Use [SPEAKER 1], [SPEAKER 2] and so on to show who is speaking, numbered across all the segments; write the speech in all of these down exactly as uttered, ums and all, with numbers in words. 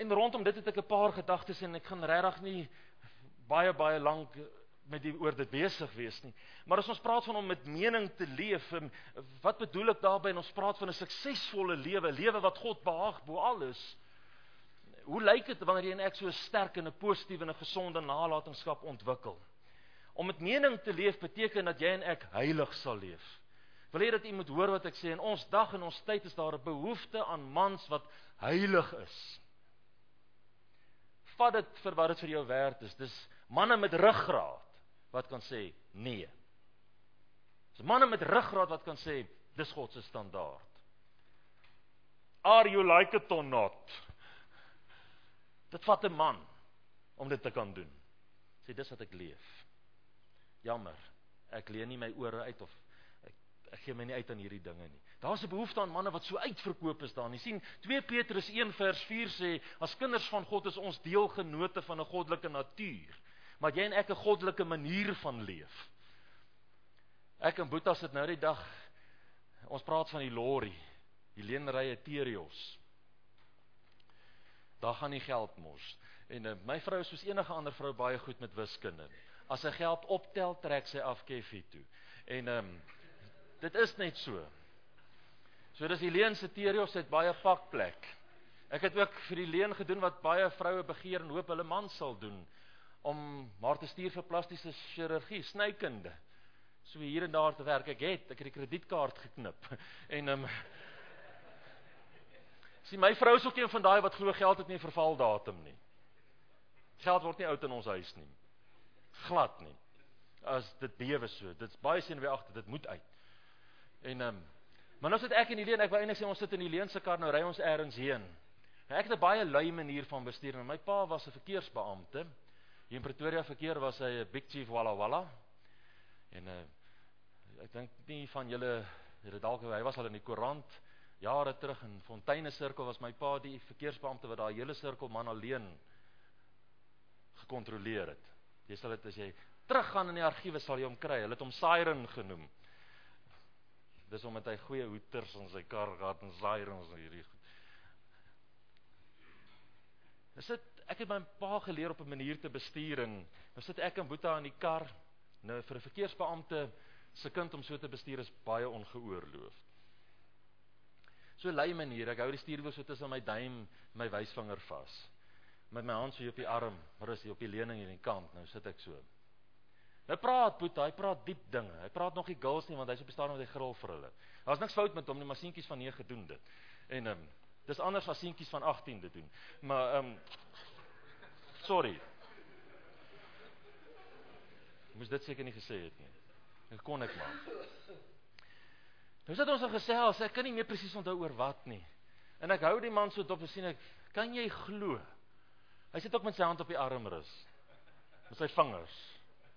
[SPEAKER 1] En rondom dit het ek 'n paar gedagtes en ek gaan regtig nie baie baie lank met die oor dit besig wees nie. Maar as ons praat van om met mening te leef, wat bedoel ek daarby? En ons praat van 'n suksesvolle lewe, 'n lewe wat God behaag bo alles. Hoe lyk dit wanneer jy en ek so sterk en 'n positiewe en 'n gesonde nalatenskap ontwikkel? Om met mening te leef beteken dat jy en ek heilig sal leef. Wil hê dat u moet hoor wat ek sê, in ons dag en ons tyd is daar 'n behoefte aan mans wat heilig is. Vat dit vir wat dit vir jou werd is. Dis manne met ruggraat wat kan sê nee. Dis manne met ruggraat wat kan sê dis God se standaard. Are you like it or not? Dit vat 'n man om dit te kan doen. Sê dis wat ek leef. Jammer, ek leen nie my ore uit of ek, ek gee my nie uit aan hierdie dinge nie. Daar's 'n behoefte aan manne wat so uitverkoop is daar nie. Sien, twee Petrus een vers vier sê, as kinders van God is ons deelgenote van 'n goddelike natuur, maar jy en ek 'n goddelike manier van leef. Ek en Boeta sit nou die dag, ons praat van die lorry, die leenrye Terios. Daar gaan nie geld mors. En uh, my vrou is soos enige ander vrou baie goed met wiskunde. As sy geld optel, trek sy af Keffie toe. En um, dit is net so. So dis die leen se Terios het baie pakplek. Ek het ook vir die leen gedoen wat baie vroue begeer en hoop hulle man sal doen, om maar te stuur vir plastiese chirurgie, snykunde. So hier en daar te werk. Ek het, ek het die kredietkaart geknip. En um, sien, my vrou is ook een van daai wat glo geld het nie 'n vervaldatum nie. Geld word nie oud in ons huis nie. Glad nie. As dit bewe so, dit's baie senuweeagtig, dit moet uit. En um, maar nou sit ek in die leen, ek wou eintlik sê ons sit in die leen se kar, nou ry ons ergens heen. Nou, ek het 'n baie lui manier van bestuur, en my pa was 'n verkeersbeampte. Hier in Pretoria verkeer was hy 'n big chief Walla Walla. En uh, ek dink nie van julle, julle dalk hy was al in die koerant jare terug in Fonteine Sirkel was my pa die verkeersbeampte wat daai hele sirkel man alleen gekontroleer het. Jy sal dit as jy teruggaan in die argiewe sal jy hom kry. Hulle het hom Siren genoem. Dis omdat hy goeie hoeters in sy kar gehad en sirens en hierdie goed. Dis dit, ek het my pa geleer op 'n manier te bestuur en nou sit ek en Boeta in die kar. Nou vir 'n verkeersbeampte se kind om so te bestuur is baie ongeoorloof. So lui manier, ek hou die stuurwiel so tussen my duim, my wysvinger vas. Met my hand so hier op die arm, maar is hier op die leuning hier aan die kant, nou sit ek so. Nou praat Boeta, hy praat diep dinge. Hy praat nog nie girls nie want hy's op die stadium met hy gril vir hulle. Daar's niks fout met hom nie, maar seentjies van nege doen dit. En ehm um, dis anders as seentjies van agttien dit doen. Maar ehm um, sorry. Moes dit seker nie gesê het nie. Dit kon ek maar. Nou sit ons al gesels, ek kan nie meer presies onthou oor wat nie. En ek hou die man so dop, sien ek, kan jy glo? Hy sit ook met sy hand op die armrus. Met sy vingers.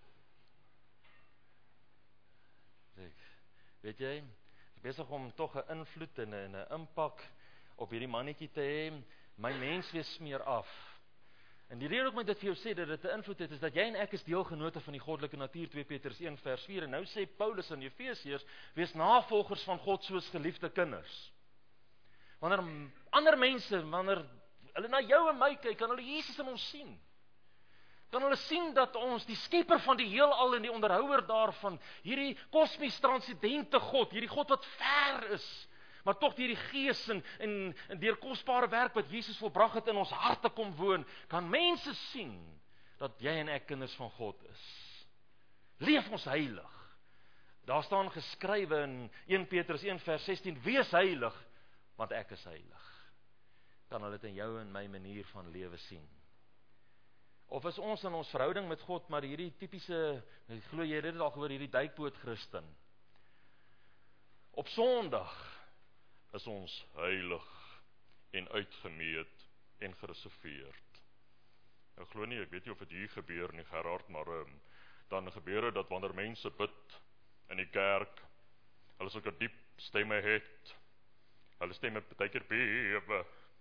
[SPEAKER 1] Ek, weet jy, ek is besig om tog 'n invloed en 'n impak op hierdie mannetjie te hê. My menswees smeer af. En die rede hoekom ek dit vir jou sê dat dit 'n invloed het, is dat jy en ek is deelgenote van die goddelike natuur, twee Petrus een vers vier. En nou sê Paulus in Efesiërs, wees navolgers van God soos geliefde kinders. Wanneer ander mense, wanneer hulle na jou en my kyk, kan hulle Jesus in ons sien. Kan hulle sien dat ons die skepper van die heelal en die onderhouer daarvan, hierdie kosmies transcendente God, hierdie God wat ver is, maar tog deur die Gees en, en, en deur kosbare werk wat Jesus volbrag het in ons harte kom woon, kan mense sien dat jy en ek kinders van God is. Leef ons heilig. Daar staan geskrywe in een Petrus een vers sestien, wees heilig, want ek is heilig. Kan hulle dit in jou en my manier van lewe sien? Of is ons in ons verhouding met God, maar hierdie tipiese, ek glo jy het dit al gehoor, hierdie duikboot Christen. Op Sondag is ons heilig en uitgemeet en gereserveerd. Ek glo nie, ek weet nie of dit hier gebeur nie, Gerard, maar um, dan gebeur het dat wanneer mense bid in die kerk, hulle sulke diep stemme het, hulle stemme baie keer bewe.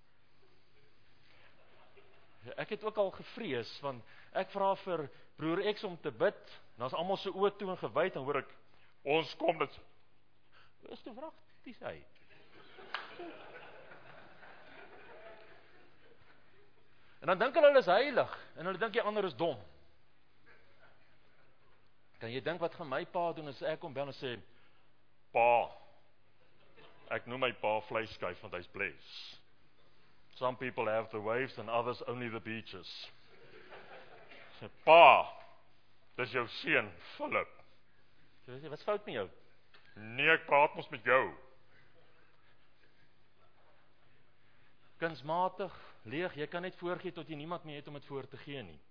[SPEAKER 1] Ek het ook al gevrees, want ek vra vir broer X om te bid, en as almal se oë toe en gewyd, dan hoor ek, ons kom dit. Is te vragties hy. En dan dink hulle hulle is heilig, en hulle dink die ander is dom. Kan jy dink wat gaan my pa doen as ek hom bel en sê, pa, ek noem my pa vleiskyf want hy's bless. Some people have the waves and others only the beaches. Sê, pa, dis jou seun, Philip. Sê, wat is fout met jou? Nee, ek praat mos met jou. Kunsmatig, leeg, jy kan net voorgee tot jy niemand meer het om dit voor te gee nie.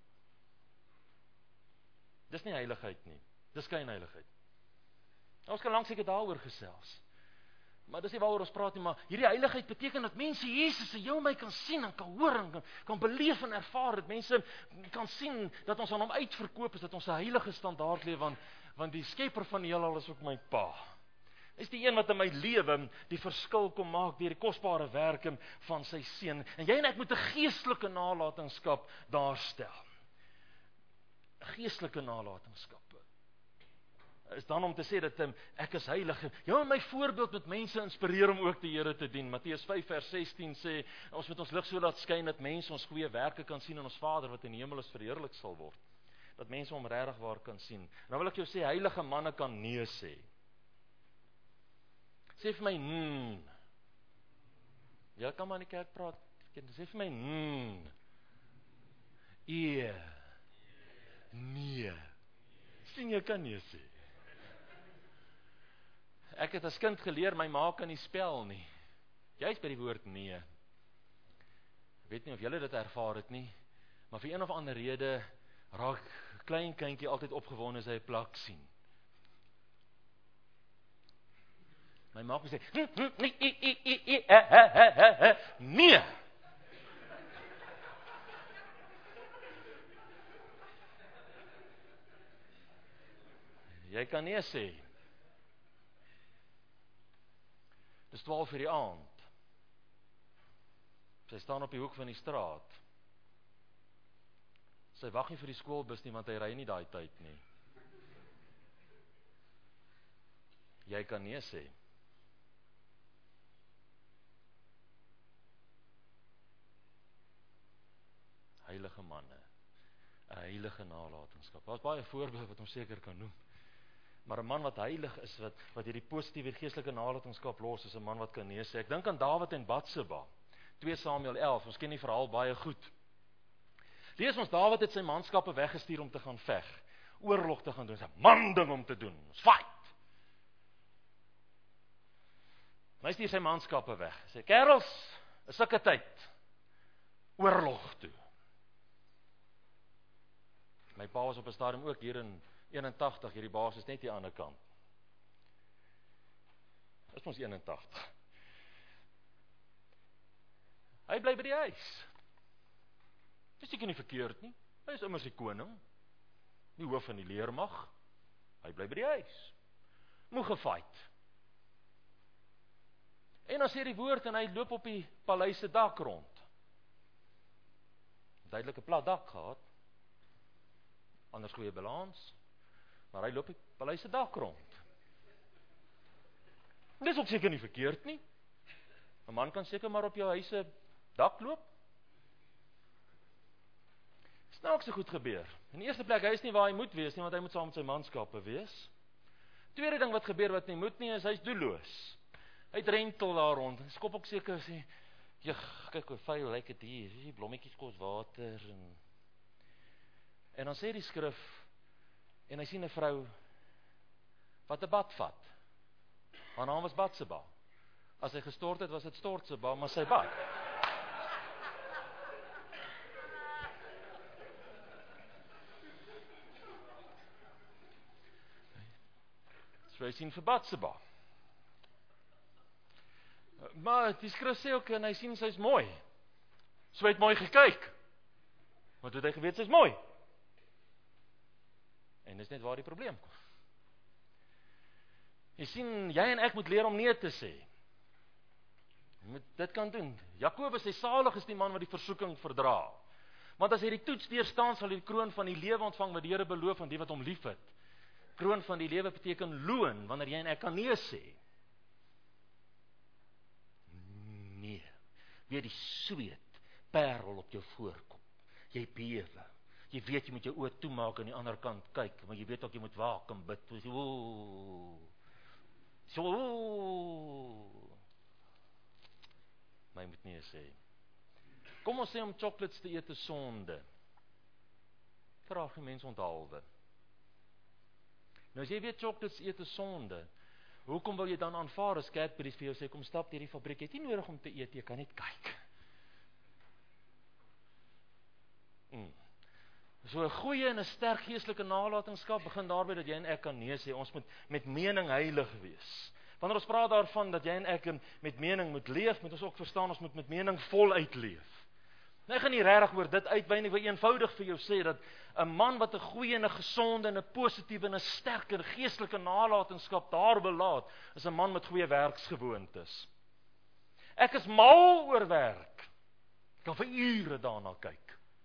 [SPEAKER 1] Dis nie heiligheid nie, dis skynheiligheid. Ons kan lank seker daaroor gesels. Maar dis nie waaroor ons praat nie, maar hierdie heiligheid beteken dat mense Jesus en jou en my kan sien en kan hoor en kan, kan beleef en ervaar, dat mense kan sien dat ons aan hom uitverkoop is, dat ons 'n heilige standaard leef, want, want die skepper van die heelal is ook my pa. Is die een wat in my lewe die verskil kom maak deur die kosbare werke van sy seun. En jy en ek moet 'n geestelike nalatenskap daarstel. 'n Geestelike nalatenskap. Is dan om te sê dat um, ek is heilig. Jou en my voorbeeld met mense inspireer om ook die Here te dien. Matteus vyf vers sestien sê, ons moet ons lig so laat skyn dat mense ons goeie werke kan sien en ons Vader wat in die hemel is verheerlik sal word. Dat mense hom regtig waar kan sien. En dan wil ek jou sê, heilige manne kan nee sê. Sê vir my, hmm. Jy kan maar in die kerk praat. Sê vir my, hmm. Ee. Nee. Sien jy kan nee sê. Ek het as kind geleer, my ma kan nie spel nie. Jy is by die woord nee. Ek weet nie of julle dit ervaar het nie, maar vir een of ander rede raak klein kindjie altyd opgewonde as hy 'n plak sien. My ma sê, nee. Jy kan nee sê. Dis twaalf uur die aand. Sy staan op die hoek van die straat. Sy wag nie vir die skoolbus nie, want hy ry nie daai tyd nie. Jy kan nee sê. Heilige manne. 'n Heilige nalatenskap. Daar's baie voorbeelde wat ons seker kan noem. Maar 'n man wat heilig is, wat, wat hierdie positiewe geestelike nalatenskap los, is 'n man wat kan nee sê. Ek dink aan Dawid en Batseba, twee Samuel elf, ons ken die verhaal baie goed. Lees ons, Dawid het sy manskappe weggestuur om te gaan veg, oorlog te gaan doen, dis 'n man ding om te doen, ons fight. Hy stuur sy manskappe weg, hy sê, kerels, is sulke tyd, oorlog toe. My pa was op 'n stadium ook hier in eenentagtig, hierdie basis net die ander kant. Dit is ons eenentagtig. Hy bly by die huis. Dis seker nie verkeerd nie. Hy is immers die koning, die hoof van die leermag. Hy bly by die huis. Moeg gefight. En dan sê die woord en hy loop op die paleis se dak rond. Duidelike plat dak gehad. Anders goeie balans. Maar hy loop die paleis se dak rond. Dis ook seker nie verkeerd nie. 'n Man kan seker maar op jou huis se dak loop. Snaaks so goed gebeur. In die eerste plek, hy is nie waar hy moet wees nie, want hy moet saam met sy manskappe wees. Tweede ding wat gebeur wat nie moet nie, is hy's doelloos. Hy drentel daar rond. Hy skop ook seker sê, "Jig, kyk hoe vuil lyk dit hier. Hierdie blommetjies kos water en En dan sê die skrif, en hy sien 'n vrou wat 'n bad vat. Haar naam was Batseba. As hy gestort het, was dit Stortseba, maar sy bad. So hy sien vir Batseba. Maar die skrif sê ook, en hy sien sy's mooi. So hy het mooi gekyk. Want toe het hy geweet sy's mooi. En dis net waar die probleem kom. Jy sien, jy en ek moet leer om nee te sê. Jy moet dit kan doen. Jakobus sê, salig is die man wat die versoeking verdra. Want as hy die toets deurstaan, sal hy die kroon van die lewe ontvang wat die Here beloof aan die wat hom liefhet. Kroon van die lewe beteken loon, wanneer jy en ek kan nee sê. Nee. Weer die sweet perel op jou voorkop. Jy bewe. Jy weet jy moet jou oë toemaak aan die ander kant kyk, maar jy weet ook jy moet waak en bid. Ooh. So. Maar jy moet nie sê. Kom ons sê om chocolates te eet is sonde. Vraag die mens onthaalwe. Nou as jy weet chocolates eet is sonde, hoekom wil jy dan aanvaar as Cadbury's vir jou sê, kom stap deur die fabriek, jy het nie nodig om te eet, jy kan net kyk. Hmm. So 'n goeie en 'n sterk geestelike nalatenskap begin daarby dat jy en ek kan nee sê, ons moet met mening heilig wees. Wanneer ons praat daarvan dat jy en ek met mening moet leef, moet ons ook verstaan, ons moet met mening voluit leef. Nou, ek gaan nie regtig oor dit uitwy nie, ek wil eenvoudig vir jou sê dat 'n man wat 'n goeie en 'n gesonde en 'n positiewe en 'n sterk en geestelike nalatenskap daar belaat, is 'n man met goeie werksgewoontes. Ek is mal oor werk. Ek kan vir ure daarna kyk.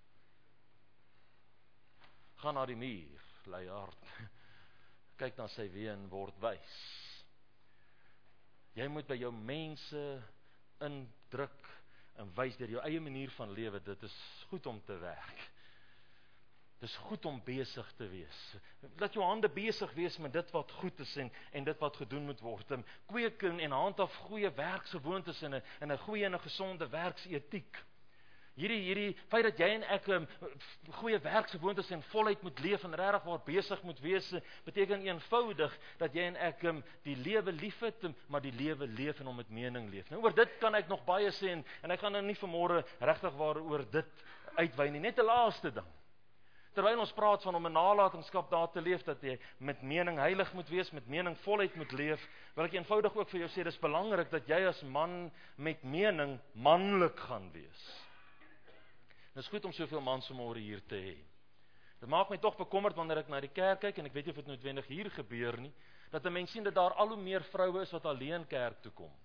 [SPEAKER 1] Gaan na die muur, lei hard. Kyk na sy weë en word wys. Jy moet by jou mense indruk en wys deur jou eie manier van lewe, dit is goed om te werk. Dit is goed om besig te wees. Laat jou hande besig wees met dit wat goed is en, en dit wat gedoen moet word. En kweek en handhaaf goeie werksgewoontes en 'n en 'n goeie en 'n gesonde werksetiek. Hierdie hierdie feit dat jy en ek um, goeie werksgewoontes en voluit moet leef en regtig waar besig moet wees, beteken eenvoudig dat jy en ek um, die lewe liefhet, um, maar die lewe leef en hom met mening leef. Nou oor dit kan ek nog baie sê en, en ek gaan nou nie vanmôre regtig waar oor dit uitwy nie, net 'n laaste ding. Terwyl ons praat van om 'n nalatenskap daar te leef, dat jy met mening heilig moet wees, met mening voluit moet leef, wil ek eenvoudig ook vir jou sê, dis belangrik dat jy as man met mening manlik gaan wees. Dit is goed om soveel mans vanmôre hier te hê. Dit maak my tog bekommerd wanneer ek na die kerk kyk, en ek weet nie of dit noodwendig hier gebeur nie, dat 'n mens sien dat daar al hoe meer vroue is wat alleen kerk toe kom.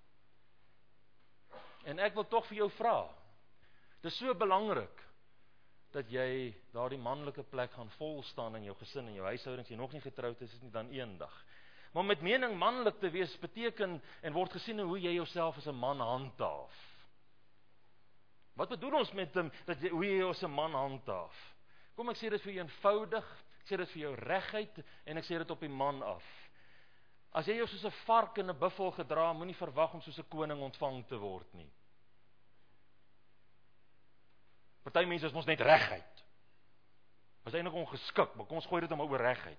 [SPEAKER 1] En ek wil tog vir jou vra, dit is so belangrik, dat jy daardie manlike plek gaan vol staan in jou gesin en jou huishouding, as jy nog nie getroud is, is nie dan eendag. Maar met mening manlik te wees beteken en word gesien hoe jy jouself as 'n man handhaaf. Wat bedoel ons met um, dat jy, hoe jy jou as 'n man handhaaf? Kom ek sê dit vir jou eenvoudig, ek sê dit vir jou reguit en ek sê dit op die man af. As jy jou soos 'n vark en 'n buffel gedra, moenie verwag om soos 'n koning ontvang te word nie. Party mense is mos net reguit. Was eintlik ongeskik, maar kom ons gooi dit maar oor reguit.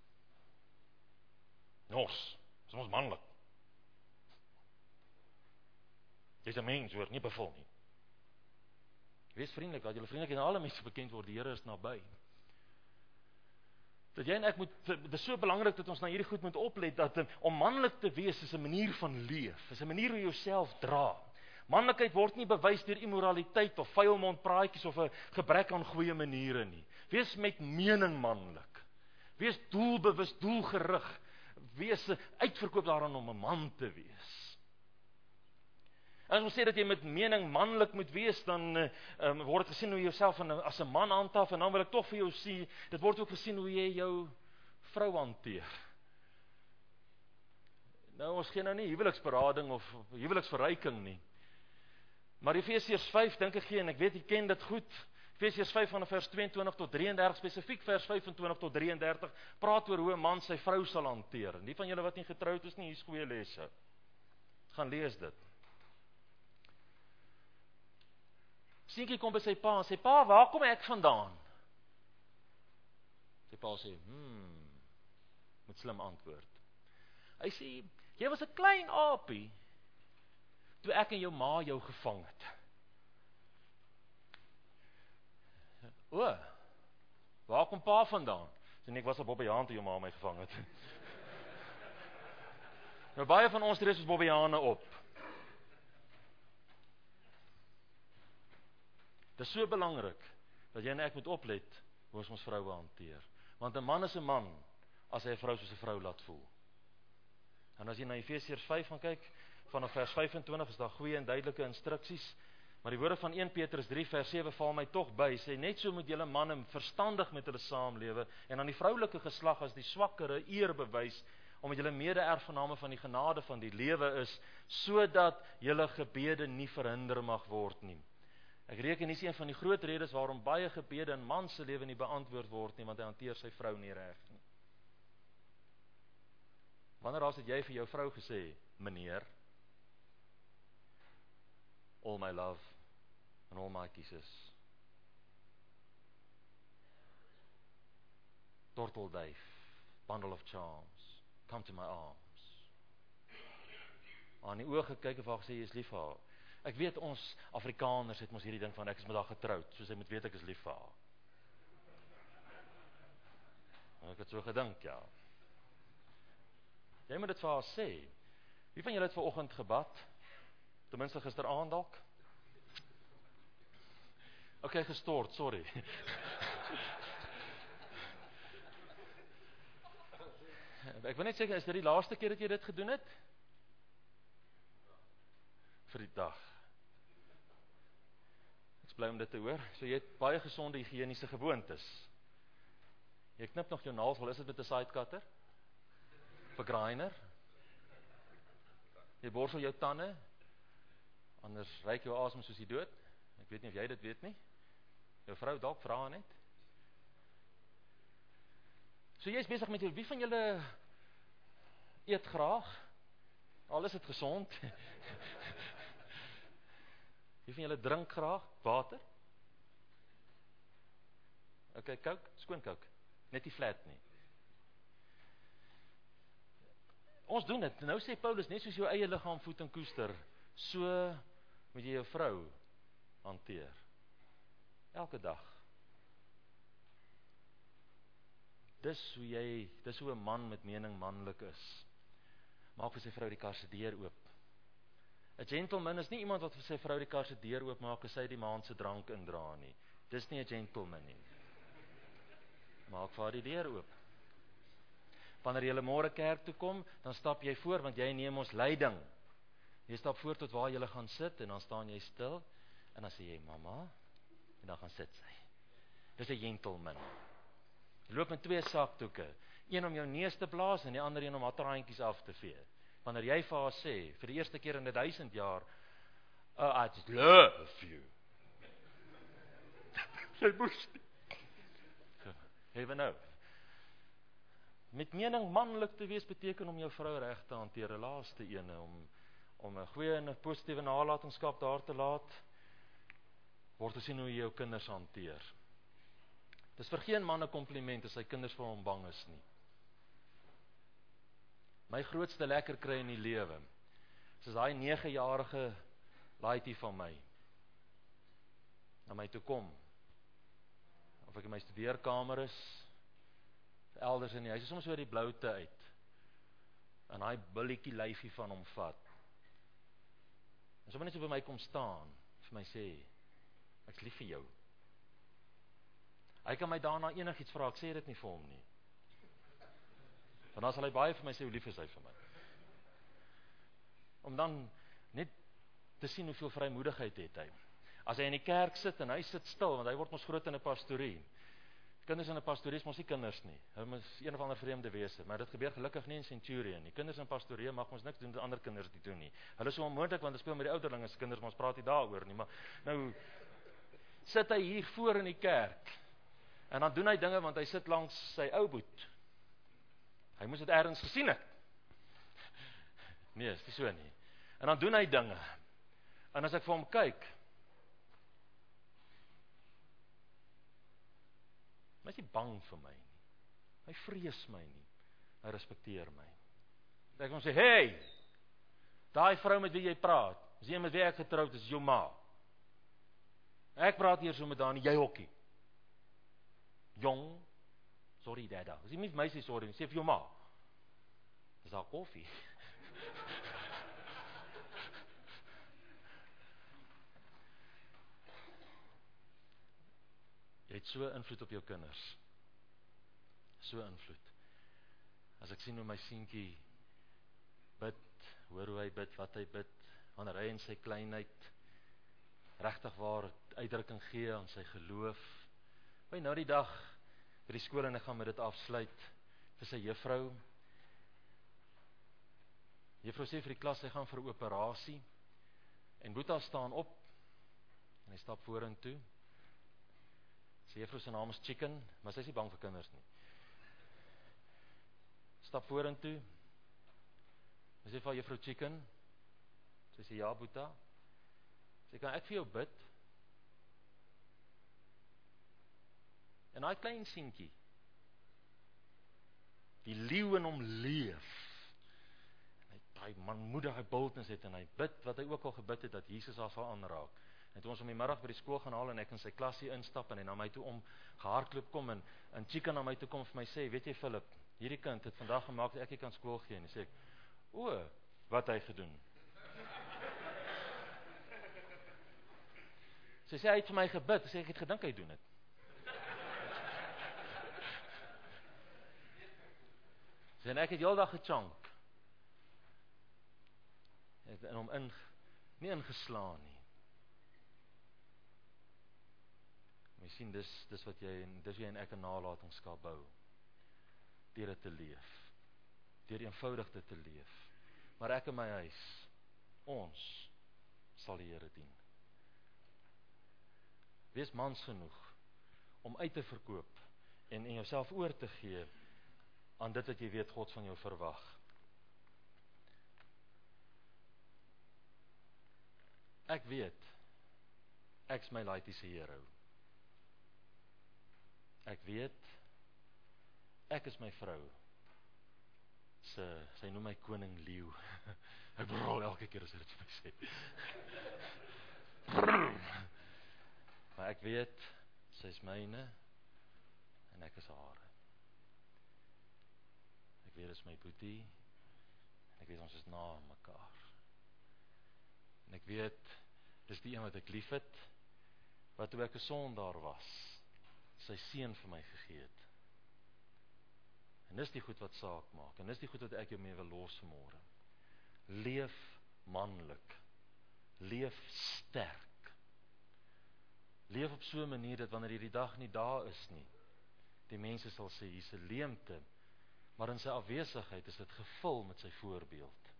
[SPEAKER 1] Nos, is mos manlik. Jy's 'n mens, hoor, nie bevel nie. Wees vriendelik, dat julle vriendelik en alle mense bekend word, die Here is naby. Dat jy en ek moet, dit is so belangrik dat ons na hierdie goed moet oplet, dat om manlik te wees is 'n manier van leef, is 'n manier hoe jy jouself dra. Manlikheid word nie bewys deur immoraliteit of vuilmondpraatjies of 'n gebrek aan goeie maniere nie. Wees met mening manlik. Wees doelbewus, doelgerig. Wees uitverkoop daaraan om 'n man te wees. En ons sê dat jy met mening manlik moet wees, dan um, word dit gesien hoe jy jouself as 'n man handhaaf, en dan wil ek tog vir jou sê, dit word ook gesien hoe jy jou vrou hanteer. Nou, ons gee nou nie huweliksberading of huweliksverryking nie. Maar Efesiërs vyf, dink ek gee, en ek weet jy ken dit goed, Efesiërs vyf van vers twee en twintig tot drie en dertig, spesifiek vers vyf en twintig tot drie en dertig, praat oor hoe 'n man sy vrou sal hanteer. En die van julle wat nie getroud is nie, hier is goeie lesse. Gaan lees dit. Seentjie kom by sy pa en sê, pa, waar kom ek vandaan? Sy pa sê, hmm, moet slim antwoord. Hy sê, jy was 'n klein aapie, toe ek en jou ma jou gevang het. O, waar kom pa vandaan? Sê nee, ek was op Bobbejaan toe jou ma my gevang het. Nou baie van ons dres ons Bobbejane op. Dit is so belangrik, dat jy en ek moet oplet, hoe ons ons vroue hanteer. Want 'n man is 'n man, as hy 'n vrou soos 'n vrou laat voel. En as jy na Efesiërs vyf gaan kyk, vanaf vers vyf-en-twintig is daar goeie en duidelike instruksies, maar die woorde van een Petrus drie vers sewe val my tog by, sê net so moet julle manne verstandig met hulle saamlewe, en aan die vroulike geslag as die swakkere eer bewys, omdat julle mede-erfgename van die genade van die lewe is, sodat julle gebede nie verhinder mag word nie. Ek reken dis een van die groot redes waarom baie gebede in man se lewe nie beantwoord word nie, want hy hanteer sy vrou nie reg nie. Wanneer laas het jy vir jou vrou gesê, meneer, all my love and all my kisses, tortelduif, bundle of charms, come to my arms. Aan die oë gekyk en vir haar gesê, jy is lief vir haar. Ek weet ons Afrikaners het mos hierdie ding van ek is met haar getroud, soos hy moet weet ek is lief vir haar. Ek het so gedink, ja. Jy moet dit vir haar sê. Wie van julle het vanoggend gebad? Ten minste gisteraand dalk? Ok, gestort, sorry. Ek wil net sê, is dit die laaste keer dat jy dit gedoen het? Vir die dag. Ek is bly om dit te hoor. So jy het baie gesonde higiëniese gewoontes. Jy knip nog jou naels, wel is dit met 'n sidecutter? Of 'n grinder? Jy borsel jou tande, anders ruik jou asem soos die dood. Ek weet nie of jy dit weet nie. Jou vrou dalk vra net. So jy is besig met jou, wie van julle eet graag? Al is dit gesond. Wie van julle drink graag water? Ok, Coke, skoon Coke. Net die flat nie. Ons doen dit. Nou sê Paulus, net soos jou eie liggaam voed en koester, so moet jy jou vrou hanteer. Elke dag. Dis hoe jy, dis hoe 'n man met mening manlik is. Maak vir sy vrou die kar se deur oop. 'n Gentleman is nie iemand wat vir sy vrou die kar se deur oop maak as sy die maand se drank indra nie. Dis nie 'n gentleman nie. Maak vir haar die deur oop. Wanneer jy môre kerk toe kom, dan stap jy voor, want jy neem ons leiding. Jy stap voor tot waar jy gaan sit, en dan staan jy stil, en dan sê jy, mama, en dan gaan sit sy. Dis 'n gentleman. Jy loop met twee sakdoeke, een om jou neus te blaas, en die ander een om haar traantjies af te vee. Wanneer jy vir haar sê, vir die eerste keer in die duisend jaar, oh, I just love you. Sy moes nie. Even nou. Met mening manlik te wees beteken om jou vrou reg te hanteer, 'n laaste ene, om, om 'n goeie en 'n positiewe nalatenskap daar te laat, word te sien hoe jy jou kinders hanteer. Dis vir geen man 'n kompliment as sy kinders vir hom bang is nie. My grootste lekker kry in die lewe, is daai negejarige laaitjie van my, na my toe kom, of ek in my studeerkamer is, elders in die huis, is soms oor die bloute uit, en hy billetjie lyfie van hom vat, en sommer net so by my kom staan, vir my sê, ek is lief vir jou. Hy kan my daarna enigiets vra, ek sê dit nie vir hom nie. Want dan sal hy baie vir my sê, hoe lief is hy vir my. Om dan net te sien hoeveel vrymoedigheid het hy. As hy in die kerk sit en hy sit stil, want hy word ons groot in 'n pastorie. Kinders in 'n pastorie is mos nie kinders nie. Hulle is een of ander vreemde wese, maar dit gebeur gelukkig nie in Centurion nie. Kinders in pastorie mag ons niks doen wat ander kinders nie doen nie. Hulle is so onmoontlik want hulle speel met die ouderlinge se kinders, maar ons praat nie daaroor nie, maar nou sit hy hier voor in die kerk. En dan doen hy dinge want hy sit langs sy ou boet. Hy moes dit ergens gesien het. Nee, is nie so nie. En dan doen hy dinge. En as ek vir hom kyk, hy is nie bang vir my nie. Hy vrees my nie. Hy respekteer my. Ek kan sê, hey, daai vrou met wie jy praat, is jy met wie ek getroud is, jou ma. Ek praat hier so met haar, jy hokkie. Jong, sorry dada. As jy nie vir my sê sorry, sê vir jou ma. Dis daar koffie. Jy het so invloed op jou kinders. So invloed. As ek sien hoe my seentjie bid, hoor hoe hy bid, wat hy bid, wanneer hy in sy kleinheid regtig waar uitdrukking gee aan sy geloof. By nou die dag by die skool en ek gaan met dit afsluit vir sy juffrou. Juffrou sê vir die klas, sy gaan vir 'n operasie. En Boeta staan op. En hy stap vorentoe. Sy juffrou se naam is Chicken, maar sy is nie bang vir kinders nie. Stap vorentoe. Hy sê vir juffrou Chicken. Sy sê, ja, Boeta. Sy kan ek vir jou bid? En daai klein seentjie, die leeu in hom leef. En hy daai manmoedige bultnis het en hy bid wat hy ook al gebid het dat Jesus haar sal aanraak. En toe ons om die middag by die skool gaan haal en ek in sy klasie instap en hy na my toe om gehardloop kom en en Chicken na my toe kom vir my sê, weet jy Philip, hierdie kind het vandag gemaak dat ek nie kan skool gee nie. Sê ek, o, wat hy gedoen. Sy sê hy het vir my gebid, sê ek het gedink hy doen dit. Sê en ek het heeldag gechonk. Het in hom in, nie ingeslaan nie. Maar jy sien, dis, dis wat jy, dis jy en ek 'n nalatenskap bou. Deur dit te leef. Deur eenvoudig dit te leef. Maar ek in my huis, ons sal die Here dien. Wees mans genoeg om uit te verkoop en en jouself oor te gee aan dit wat jy weet God van jou verwag. Ek weet, ek is my laitiese hero. Ek weet, ek is my vrou. Sy, sy noem my koning leeu. Ek brul elke keer as hy dit vir my sê. Maar ek weet, sy is myne en ek is hare. Ek weet, dit is my boetie en ek weet, ons is na mekaar. En ek weet, dis die een wat ek lief het, wat toe ek 'n sondaar was, sy seun vir my gegee het. En dis die goed wat saak maak, en dis die goed wat ek jou mee wil los vanmôre. Leef manlik, leef sterk, leef op so 'n manier dat wanneer hierdie dag nie daar is nie, die mense sal sê, hier's 'n leemte, maar in sy afwesigheid is dit gevul met sy voorbeeld.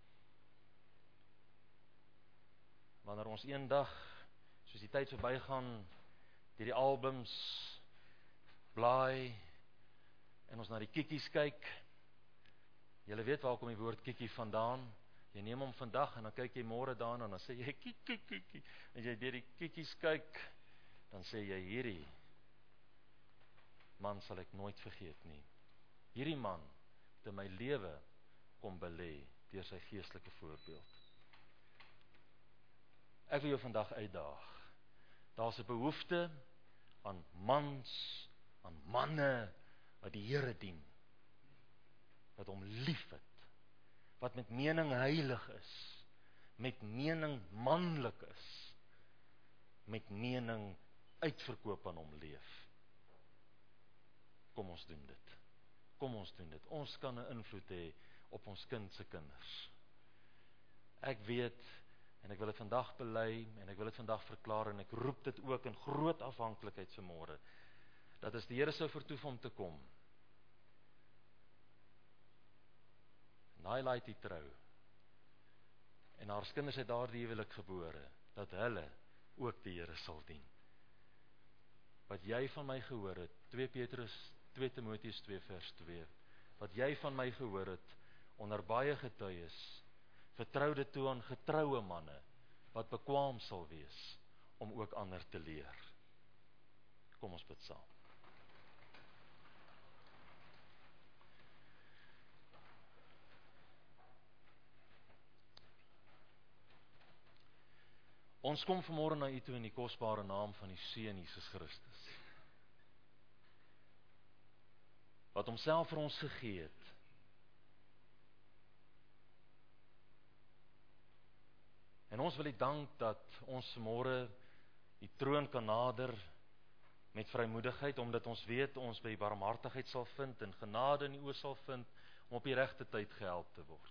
[SPEAKER 1] Wanneer ons eendag, soos die tyd verbygaan, deur die albums blaai, en ons na die kiekies kyk, julle weet waar kom die woord kiekie vandaan, jy neem hom vandag, en dan kyk jy môre daarna, en dan sê jy, kiekie, kiekie, en jy deur die kiekies kyk, dan sê jy, hierdie man sal ek nooit vergeet nie. Hierdie man, het in my lewe kom belê, deur sy geestelike voorbeeld. Ek wil jou vandag uitdaag. Daar's 'n behoefte aan mans, aan manne, wat die Here dien, wat hom liefhet, wat met mening heilig is, met mening manlik is, met mening uitverkoop aan hom leef. Kom ons doen dit. Kom ons doen dit. Ons kan 'n invloed hê op ons kind se kinders. Ek weet, en ek wil dit vandag bely, en ek wil dit vandag verklaar, en ek roep dit ook in groot afhanklikheid vanmôre, dat as die Here sou vertoef om te kom, en hy laat die trou, en haar kinders het daardie huwelik gebore, dat hulle ook die Here sal dien. Wat jy van my gehoor het, twee Petrus, twee Timoteus twee vers twee, wat jy van my gehoor het, onder baie getuies, vertrou dit toe aan getroue manne, wat bekwaam sal wees, om ook ander te leer. Kom ons bid saam. Ons kom vanmôre na U toe in die kosbare naam van die Seun Jesus Christus, wat homself vir ons gegee het, en ons wil U dank dat ons vanmôre die troon kan nader met vrymoedigheid, omdat ons weet ons by barmhartigheid sal vind en genade in die oë sal vind om op die regte tyd gehelp te word.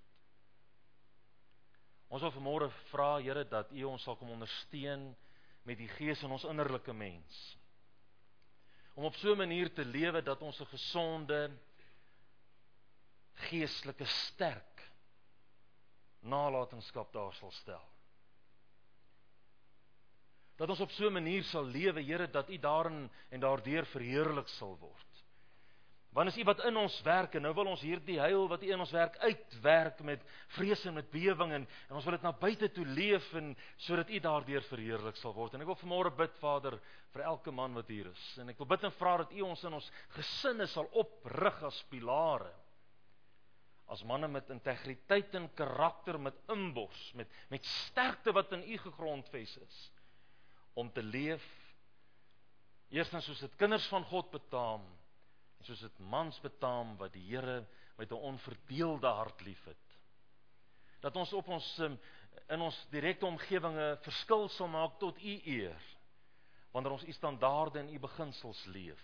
[SPEAKER 1] Ons wil vanmôre vra, Here, dat U ons sal kom ondersteun met die Gees in ons innerlike mens, om op so 'n manier te lewe dat ons 'n gesonde, geestelike, sterk nalatenskap daar sal stel. Dat ons op so 'n manier sal lewe, Here, dat U daarin en daardeur verheerlik sal word. Want is U wat in ons werk, en nou wil ons hierdie heil wat U in ons werk uitwerk met vrees en met bewering, en, en ons wil dit na buite toe leef, en sodat U daardeur verheerlik sal word. En ek wil vanmôre bid, Vader, vir elke man wat hier is. En ek wil bid en vra dat U ons in ons gesinne sal oprig as pilare. As manne met integriteit en karakter, met inbors, met, met sterkte wat in U gegrondves is. Om te leef, eerstens soos dit kinders van God betaam, en soos dit mans betaam, wat die Here met 'n onverdeelde hart liefhet. Dat ons op ons, in ons direkte omgewing 'n verskil sal maak tot U eer, wanneer ons U standaarde en U beginsels leef.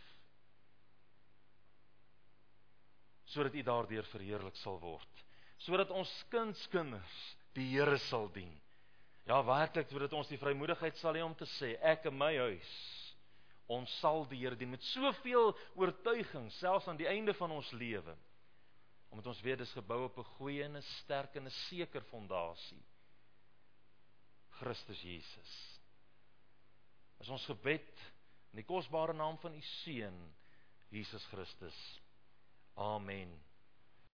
[SPEAKER 1] Sodat U daardeur verheerlik sal word. Sodat ons kindskinders die Here sal dien. Ja, werklik, sodat ons die vrymoedigheid sal hê om te sê, ek en my huis, ons sal die Here dien, met soveel oortuiging, selfs aan die einde van ons lewe, omdat ons weet, dis gebou op 'n goeie en 'n sterk en 'n seker fondasie, Christus Jesus. Is ons gebed, in die kosbare naam van U Seun, Jesus Christus. Amen.